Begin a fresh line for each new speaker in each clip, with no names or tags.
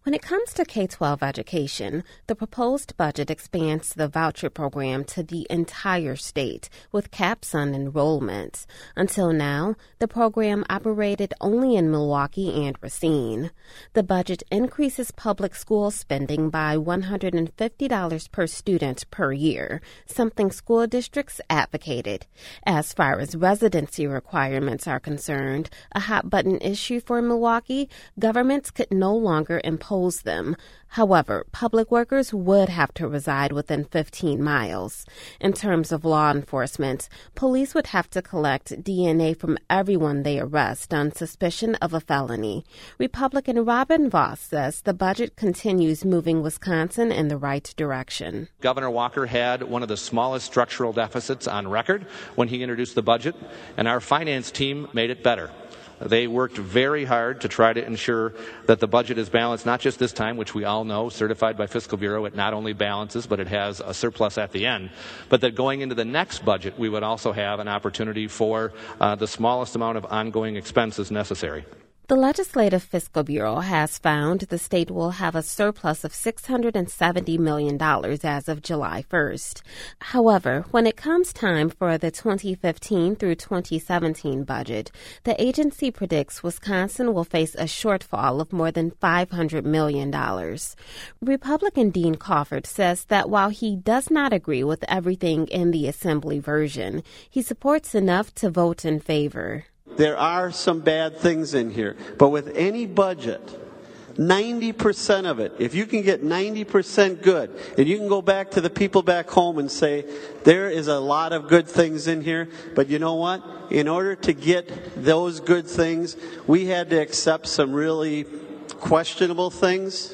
When it comes to K-12 education, the proposed budget expands the voucher program to the entire state, with caps on enrollment. Until now, the program operated only in Milwaukee and Racine. The budget increases public school spending by $150 per student per year, something school districts advocated. As far as residency requirements are concerned, a hot-button issue for Milwaukee, governments could no longer impose them. However, public workers would have to reside within 15 miles. In terms of law enforcement, police would have to collect DNA from everyone they arrest on suspicion of a felony. Republican Robin Vos says the budget continues moving Wisconsin in the right direction.
Governor Walker had one of the smallest structural deficits on record when he introduced the budget, and our finance team made it better. They worked very hard to try to ensure that the budget is balanced, not just this time, which we all know, certified by Fiscal Bureau, it not only balances, but it has a surplus at the end, but that going into the next budget, we would also have an opportunity for the smallest amount of ongoing expenses necessary.
The Legislative Fiscal Bureau has found the state will have a surplus of $670 million as of July 1st. However, when it comes time for the 2015 through 2017 budget, the agency predicts Wisconsin will face a shortfall of more than $500 million. Republican Dean Crawford says that while he does not agree with everything in the Assembly version, he supports enough to vote in favor.
There are some bad things in here, but with any budget, 90% of it, if you can get 90% good, and you can go back to the people back home and say, there is a lot of good things in here, but you know what? In order to get those good things, we had to accept some really questionable things.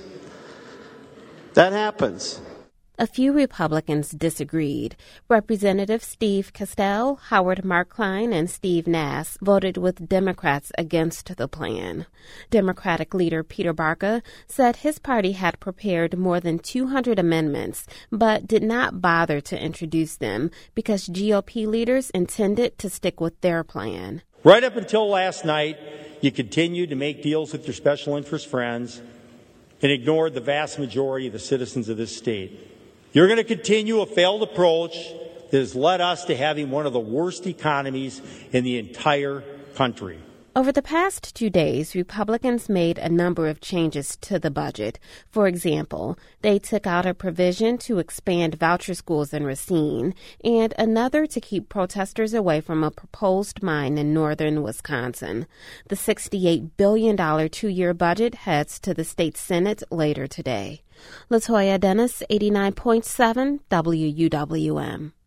That happens.
A few Republicans disagreed. Representative Steve Castell, Howard Marklein, and Steve Nass voted with Democrats against the plan. Democratic leader Peter Barca said his party had prepared more than 200 amendments, but did not bother to introduce them because GOP leaders intended to stick with their plan.
Right up until last night, you continued to make deals with your special interest friends and ignored the vast majority of the citizens of this state. You're going to continue a failed approach that has led us to having one of the worst economies in the entire country.
Over the past 2 days, Republicans made a number of changes to the budget. For example, they took out a provision to expand voucher schools in Racine and another to keep protesters away from a proposed mine in northern Wisconsin. The $68 billion 2-year budget heads to the state Senate later today. Latoya Dennis, 89.7 WUWM.